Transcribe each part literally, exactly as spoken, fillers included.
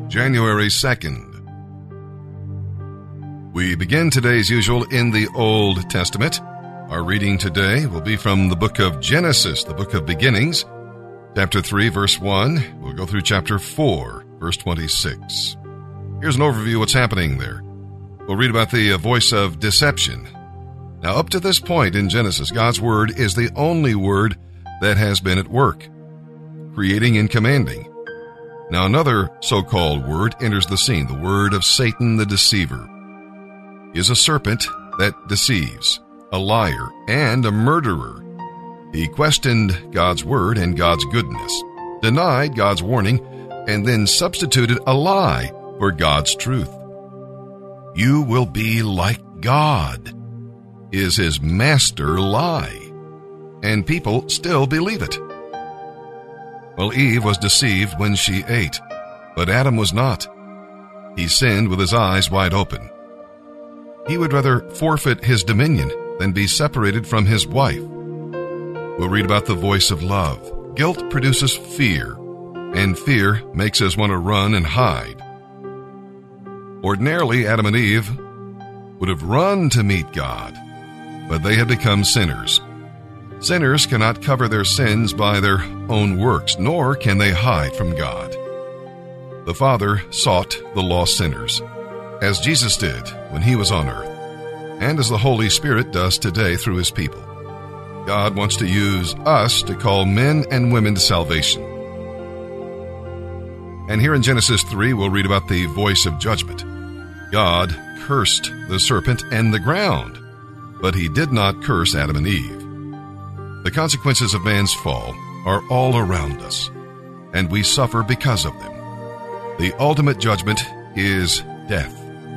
January second. We begin today as usual in the Old Testament. Our reading today will be from the book of Genesis, the book of beginnings, chapter three, verse one. We'll go through chapter four, verse twenty-six. Here's an overview of what's happening there. We'll read about the voice of deception. Now, up to this point in Genesis, God's word is the only word that has been at work, creating and commanding. Now, another so-called word enters the scene, the word of Satan the deceiver. He is a serpent that deceives, a liar, and a murderer. He questioned God's word and God's goodness, denied God's warning, and then substituted a lie for God's truth. You will be like God is his master lie, and people still believe it. Well, Eve was deceived when she ate, but Adam was not. He sinned with his eyes wide open. He would rather forfeit his dominion than be separated from his wife. We'll read about the voice of love. Guilt produces fear, and fear makes us want to run and hide. Ordinarily, Adam and Eve would have run to meet God, but they had become sinners. Sinners cannot cover their sins by their own works, nor can they hide from God. The Father sought the lost sinners, as Jesus did when he was on earth, and as the Holy Spirit does today through his people. God wants to use us to call men and women to salvation. And here in Genesis three, we'll read about the voice of judgment. God cursed the serpent and the ground, but he did not curse Adam and Eve. The consequences of man's fall are all around us, and we suffer because of them. The ultimate judgment is death.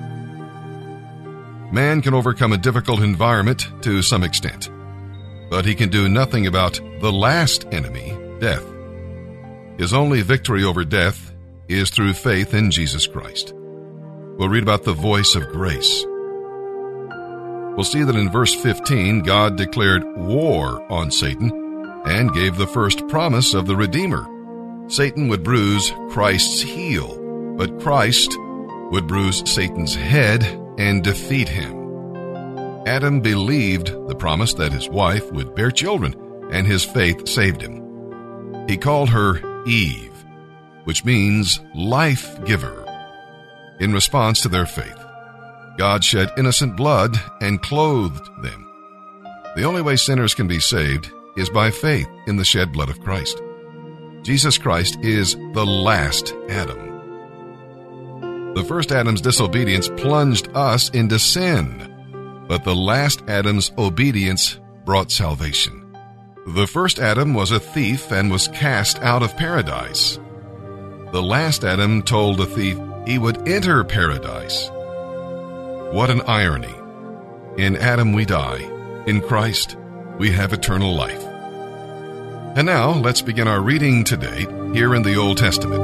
Man can overcome a difficult environment to some extent, but he can do nothing about the last enemy, death. His only victory over death is through faith in Jesus Christ. We'll read about the voice of grace. We'll see that in verse fifteen, God declared war on Satan and gave the first promise of the Redeemer. Satan would bruise Christ's heel, but Christ would bruise Satan's head and defeat him. Adam believed the promise that his wife would bear children, and his faith saved him. He called her Eve, which means life giver. In response to their faith, God shed innocent blood and clothed them. The only way sinners can be saved is by faith in the shed blood of Christ. Jesus Christ is the last Adam. The first Adam's disobedience plunged us into sin, but the last Adam's obedience brought salvation. The first Adam was a thief and was cast out of paradise. The last Adam told the thief he would enter paradise. What an irony. In Adam we die. In Christ we have eternal life. And now let's begin our reading today here in the Old Testament.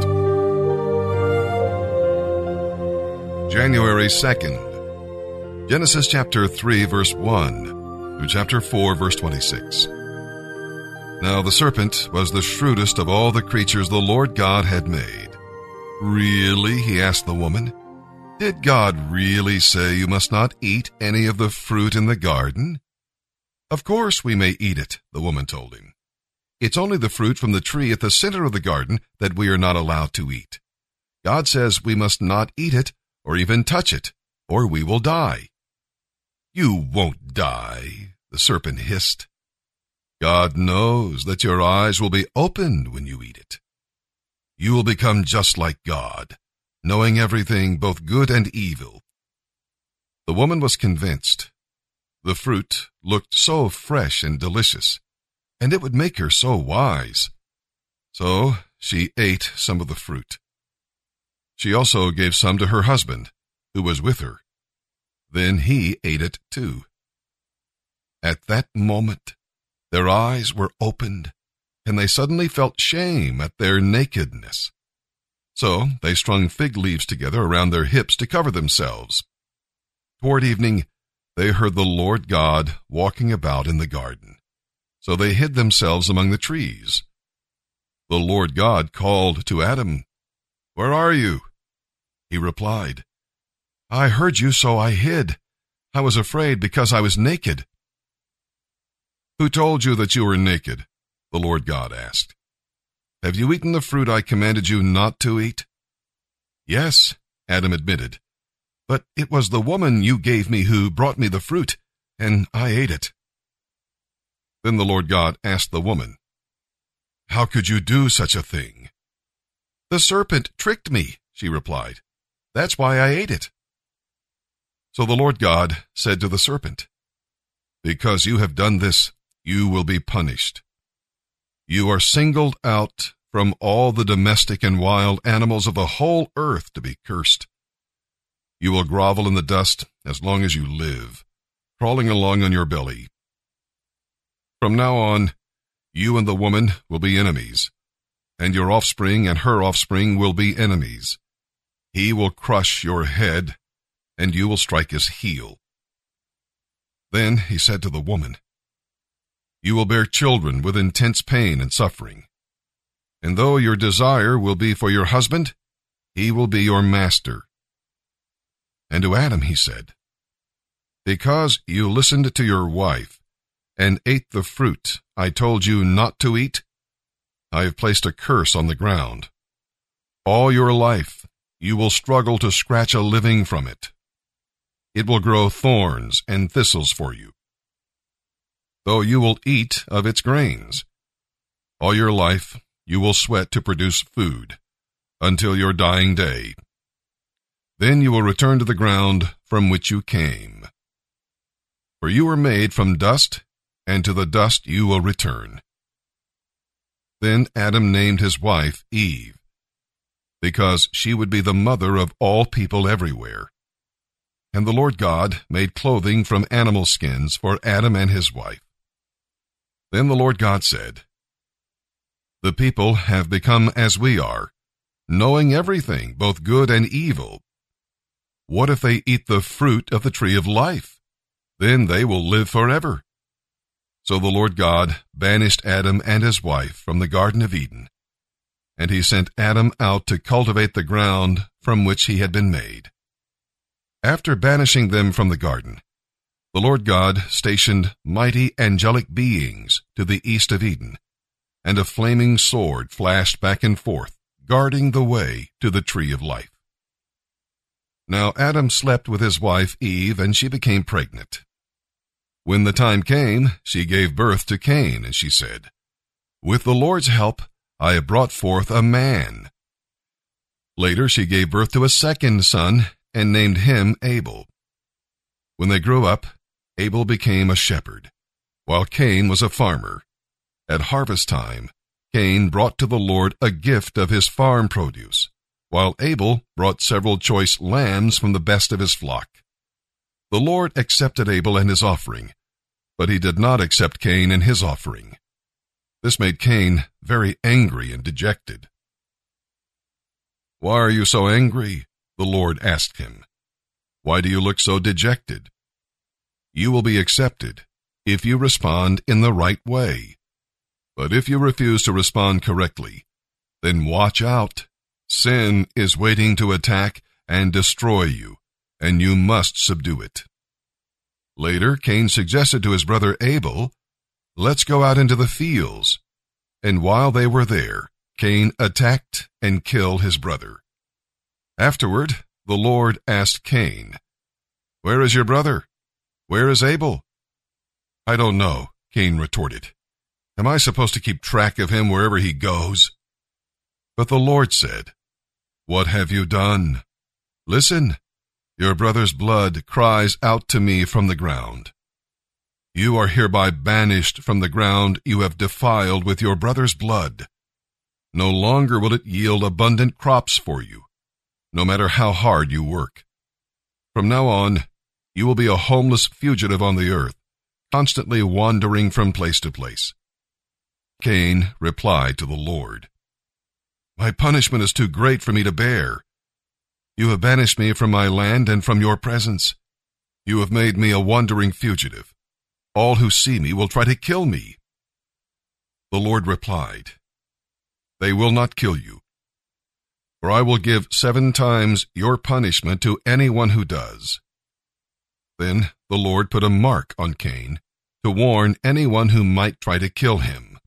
January second. Genesis chapter three, verse one through chapter four, verse twenty-six. Now the serpent was the shrewdest of all the creatures the Lord God had made. Really, he asked the woman, did God really say you must not eat any of the fruit in the garden? Of course we may eat it, the woman told him. It's only the fruit from the tree at the center of the garden that we are not allowed to eat. God says we must not eat it or even touch it, or we will die. You won't die, the serpent hissed. God knows that your eyes will be opened when you eat it. You will become just like God, knowing everything, both good and evil. The woman was convinced. The fruit looked so fresh and delicious, and it would make her so wise. So she ate some of the fruit. She also gave some to her husband, who was with her. Then he ate it too. At that moment, their eyes were opened, and they suddenly felt shame at their nakedness. So they strung fig leaves together around their hips to cover themselves. Toward evening, they heard the Lord God walking about in the garden. So they hid themselves among the trees. The Lord God called to Adam, "Where are you?" He replied, I heard you, so I hid. I was afraid because I was naked. Who told you that you were naked? The Lord God asked. Have you eaten the fruit I commanded you not to eat? Yes, Adam admitted, but it was the woman you gave me who brought me the fruit, and I ate it. Then the Lord God asked the woman, How could you do such a thing? The serpent tricked me, she replied. That's why I ate it. So the Lord God said to the serpent, Because you have done this, you will be punished. You are singled out from all the domestic and wild animals of the whole earth to be cursed. You will grovel in the dust as long as you live, crawling along on your belly. From now on, you and the woman will be enemies, and your offspring and her offspring will be enemies. He will crush your head, and you will strike his heel. Then he said to the woman, You will bear children with intense pain and suffering. And though your desire will be for your husband, he will be your master. And to Adam he said, Because you listened to your wife and ate the fruit I told you not to eat, I have placed a curse on the ground. All your life you will struggle to scratch a living from it. It will grow thorns and thistles for you, though you will eat of its grains. All your life you will sweat to produce food, until your dying day. Then you will return to the ground from which you came. For you were made from dust, and to the dust you will return. Then Adam named his wife Eve, because she would be the mother of all people everywhere. And the Lord God made clothing from animal skins for Adam and his wife. Then the Lord God said, The people have become as we are, knowing everything, both good and evil. What if they eat the fruit of the tree of life? Then they will live forever. So the Lord God banished Adam and his wife from the Garden of Eden, and he sent Adam out to cultivate the ground from which he had been made. After banishing them from the garden, the Lord God stationed mighty angelic beings to the east of Eden, and a flaming sword flashed back and forth, guarding the way to the tree of life. Now Adam slept with his wife Eve, and she became pregnant. When the time came, she gave birth to Cain, and she said, With the Lord's help, I have brought forth a man. Later she gave birth to a second son, and named him Abel. When they grew up, Abel became a shepherd, while Cain was a farmer. At harvest time, Cain brought to the Lord a gift of his farm produce, while Abel brought several choice lambs from the best of his flock. The Lord accepted Abel and his offering, but he did not accept Cain and his offering. This made Cain very angry and dejected. Why are you so angry? The Lord asked him. Why do you look so dejected? You will be accepted if you respond in the right way. But if you refuse to respond correctly, then watch out. Sin is waiting to attack and destroy you, and you must subdue it. Later, Cain suggested to his brother Abel, Let's go out into the fields. And while they were there, Cain attacked and killed his brother. Afterward, the Lord asked Cain, Where is your brother? Where is Abel? I don't know, Cain retorted. Am I supposed to keep track of him wherever he goes? But the Lord said, What have you done? Listen, your brother's blood cries out to me from the ground. You are hereby banished from the ground you have defiled with your brother's blood. No longer will it yield abundant crops for you, no matter how hard you work. From now on, you will be a homeless fugitive on the earth, constantly wandering from place to place. Cain replied to the Lord, My punishment is too great for me to bear. You have banished me from my land and from your presence. You have made me a wandering fugitive. All who see me will try to kill me. The Lord replied, They will not kill you, for I will give seven times your punishment to anyone who does." Then the Lord put a mark on Cain to warn anyone who might try to kill him.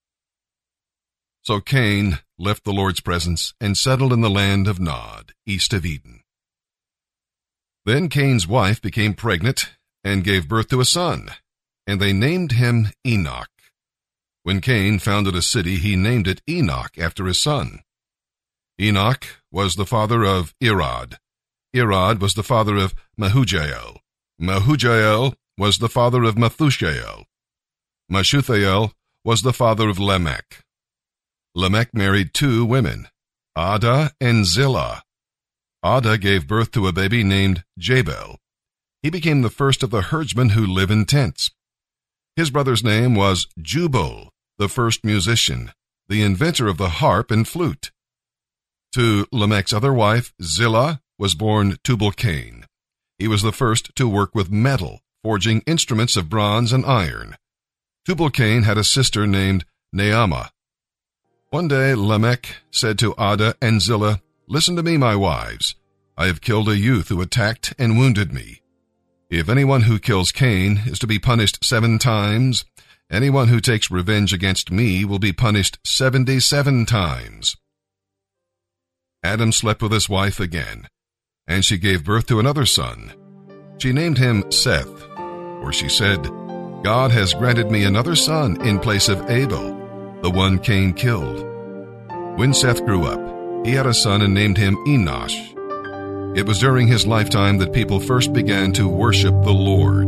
So Cain left the Lord's presence and settled in the land of Nod, east of Eden. Then Cain's wife became pregnant and gave birth to a son, and they named him Enoch. When Cain founded a city, he named it Enoch after his son. Enoch was the father of Irad. Irad was the father of Mehujael. Mehujael was the father of Methushael. Meshuthael was the father of Lamech. Lamech married two women, Ada and Zillah. Ada gave birth to a baby named Jabal. He became the first of the herdsmen who live in tents. His brother's name was Jubal, the first musician, the inventor of the harp and flute. To Lamech's other wife, Zillah, was born Tubal-Cain. He was the first to work with metal, forging instruments of bronze and iron. Tubal-Cain had a sister named Naamah. One day Lamech said to Ada and Zillah, "Listen to me, my wives. I have killed a youth who attacked and wounded me. If anyone who kills Cain is to be punished seven times, anyone who takes revenge against me will be punished seventy-seven times." Adam slept with his wife again, and she gave birth to another son. She named him Seth, for she said, "God has granted me another son in place of Abel, the one Cain killed." When Seth grew up, he had a son and named him Enosh. It was during his lifetime that people first began to worship the Lord.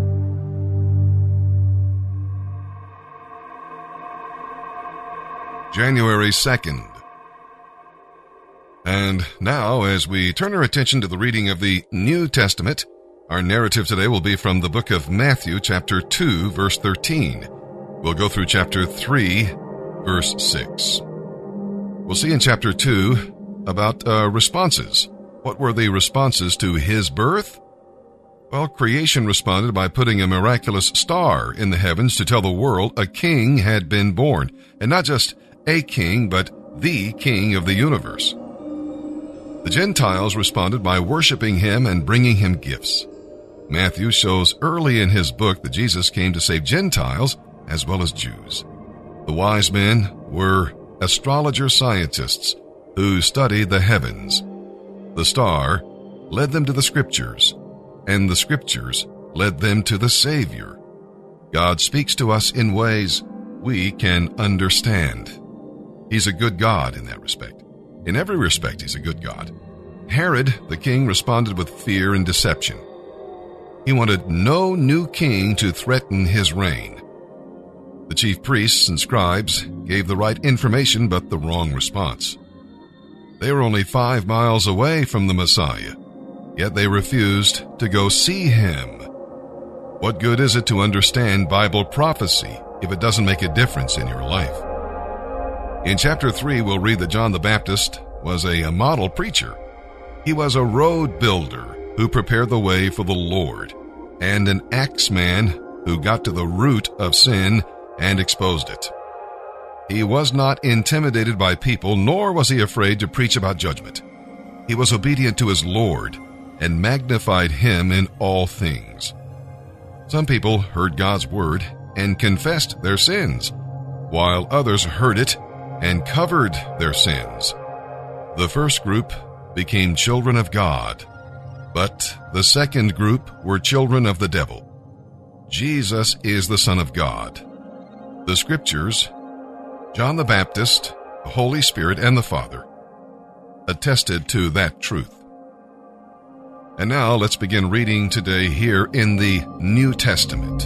January second. And now, as we turn our attention to the reading of the New Testament, our narrative today will be from the book of Matthew, chapter two, verse thirteen. We'll go through chapter three, verse six. We'll see in chapter two about uh, responses. What were the responses to his birth? Well, creation responded by putting a miraculous star in the heavens to tell the world a king had been born, and not just a king, but the king of the universe. The Gentiles responded by worshiping him and bringing him gifts. Matthew shows early in his book that Jesus came to save Gentiles as well as Jews. The wise men were astrologer scientists who studied the heavens. The star led them to the Scriptures, and the Scriptures led them to the Savior. God speaks to us in ways we can understand. He's a good God in that respect. In every respect, he's a good God. Herod, the king, responded with fear and deception. He wanted no new king to threaten his reign. The chief priests and scribes gave the right information but the wrong response. They were only five miles away from the Messiah, yet they refused to go see him. What good is it to understand Bible prophecy if it doesn't make a difference in your life? In chapter three, we'll read that John the Baptist was a, a model preacher. He was a road builder who prepared the way for the Lord, and an axeman who got to the root of sin and exposed it. He was not intimidated by people, nor was he afraid to preach about judgment. He was obedient to his Lord and magnified him in all things. Some people heard God's word and confessed their sins, while others heard it and covered their sins. The first group became children of God, but the second group were children of the devil. Jesus is the Son of God. The Scriptures, John the Baptist, the Holy Spirit, and the Father attested to that truth. And now let's begin reading today here in the New Testament.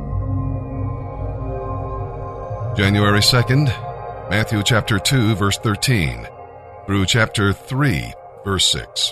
January second, Matthew chapter two, verse thirteen, through chapter three, verse six.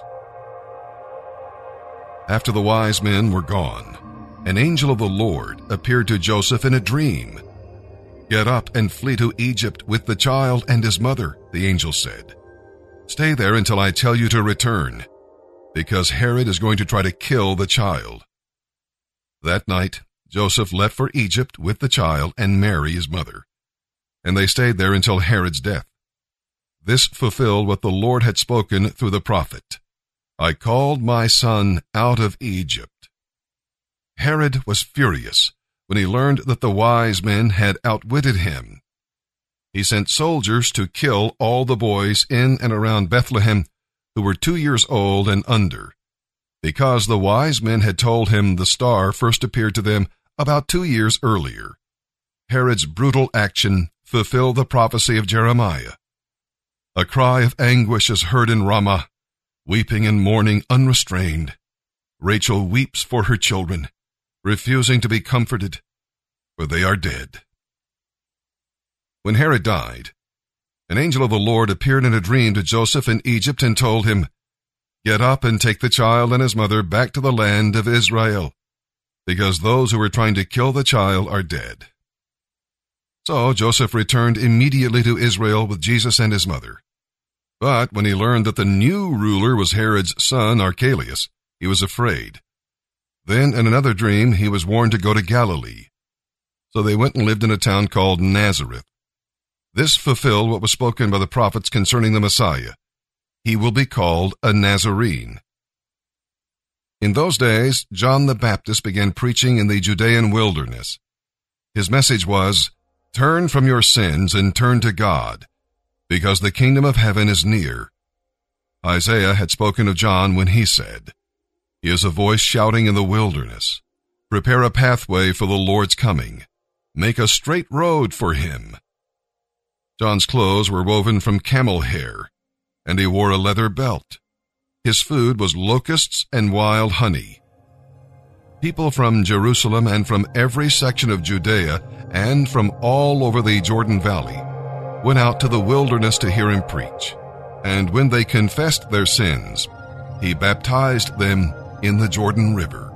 After the wise men were gone, an angel of the Lord appeared to Joseph in a dream. "Get up and flee to Egypt with the child and his mother," the angel said. "Stay there until I tell you to return, because Herod is going to try to kill the child." That night, Joseph left for Egypt with the child and Mary, his mother, and they stayed there until Herod's death. this fulfilled what the Lord had spoken through the prophet. I called my son out of Egypt. Herod was furious when he learned that the wise men had outwitted him. He sent soldiers to kill all the boys in and around Bethlehem who were two years old and under, because the wise men had told him the star first appeared to them about two years earlier. Herod's brutal action fulfilled the prophecy of Jeremiah. A cry of anguish is heard in Ramah, weeping and mourning unrestrained. Rachel weeps for her children, refusing to be comforted, for they are dead. When Herod died, an angel of the Lord appeared in a dream to Joseph in Egypt and told him, "Get up and take the child and his mother back to the land of Israel, because those who were trying to kill the child are dead." So Joseph returned immediately to Israel with Jesus and his mother. But when he learned that the new ruler was Herod's son Archelaus, he was afraid. Then in another dream he was warned to go to Galilee. So they went and lived in a town called Nazareth. This fulfilled what was spoken by the prophets concerning the Messiah. He will be called a Nazarene. In those days, John the Baptist began preaching in the Judean wilderness. His message was, "Turn from your sins and turn to God, because the kingdom of heaven is near." Isaiah had spoken of John when he said, "He is a voice shouting in the wilderness, prepare a pathway for the Lord's coming, make a straight road for him." John's clothes were woven from camel hair, and he wore a leather belt. His food was locusts and wild honey. People from Jerusalem and from every section of Judea and from all over the Jordan Valley went out to the wilderness to hear him preach, and when they confessed their sins, he baptized them in the Jordan River.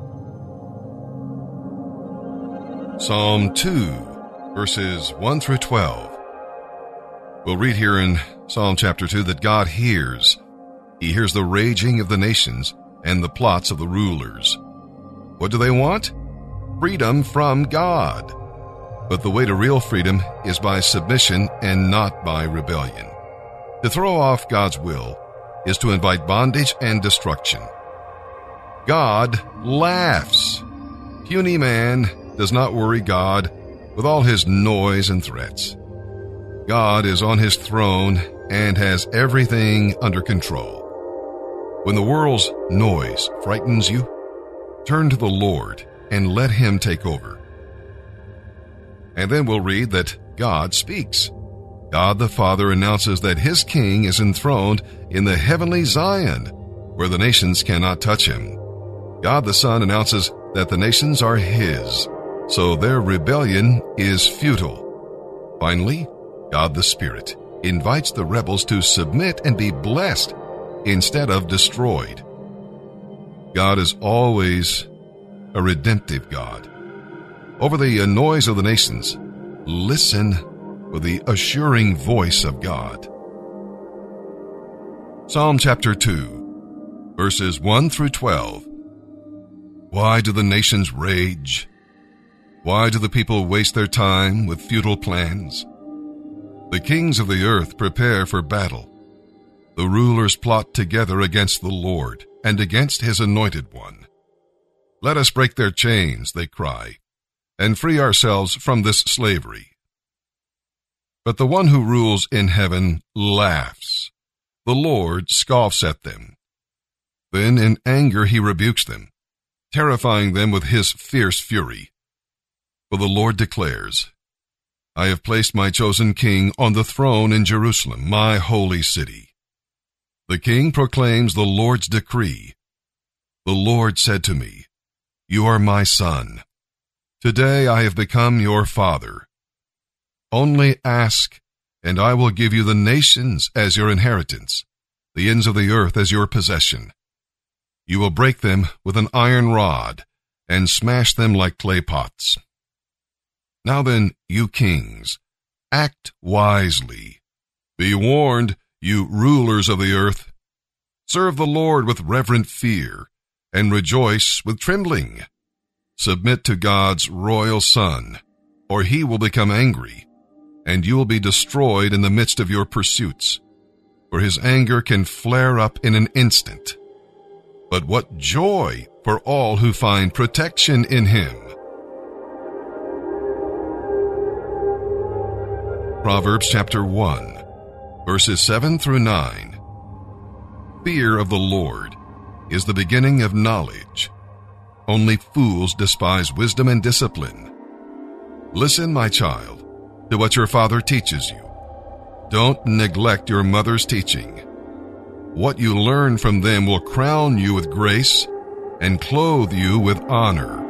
Psalm two, verses one through twelve. We'll read here in Psalm chapter two that God hears. He hears the raging of the nations and the plots of the rulers. What do they want? Freedom from God. But the way to real freedom is by submission and not by rebellion. To throw off God's will is to invite bondage and destruction. God laughs. Puny man does not worry God with all his noise and threats. God is on his throne and has everything under control. When the world's noise frightens you, turn to the Lord and let him take over. And then we'll read that God speaks. God the Father announces that his king is enthroned in the heavenly Zion, where the nations cannot touch him. God the Son announces that the nations are his, so their rebellion is futile. Finally, God the Spirit invites the rebels to submit and be blessed instead of destroyed. God is always a redemptive God. Over the noise of the nations, listen for the assuring voice of God. Psalm chapter two, verses one through twelve. Why do the nations rage? Why do the people waste their time with futile plans? The kings of the earth prepare for battle. The rulers plot together against the Lord and against his anointed one. Let us break their chains, they cry, and free ourselves from this slavery. But the one who rules in heaven laughs. The Lord scoffs at them. Then in anger he rebukes them, terrifying them with his fierce fury. For the Lord declares, I have placed my chosen king on the throne in Jerusalem, my holy city. The king proclaims the Lord's decree. The Lord said to me, You are my son. Today I have become your father. Only ask, and I will give you the nations as your inheritance, the ends of the earth as your possession. You will break them with an iron rod and smash them like clay pots. Now then, you kings, act wisely. Be warned, you rulers of the earth. Serve the Lord with reverent fear and rejoice with trembling. Submit to God's royal Son, or he will become angry, and you will be destroyed in the midst of your pursuits, for his anger can flare up in an instant. But what joy for all who find protection in him. Proverbs chapter one, verses seven through nine. Fear of the Lord is the beginning of knowledge. Only fools despise wisdom and discipline. Listen, my child, to what your father teaches you. Don't neglect your mother's teaching. What you learn from them will crown you with grace and clothe you with honor.